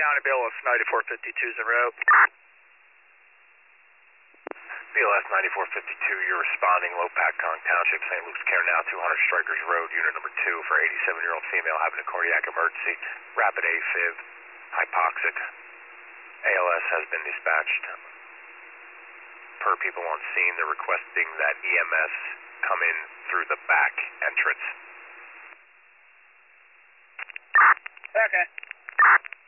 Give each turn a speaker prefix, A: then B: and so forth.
A: County, BLS 9452 is en route.
B: BLS 9452, you're responding, Low Pacon Township, St. Luke's Care Now, 200 Strikers Road, unit number 2 for 87-year-old female having a cardiac emergency, rapid AFib, hypoxic. ALS has been dispatched. Per people on scene, they're requesting that EMS come in through the back entrance.
A: Okay.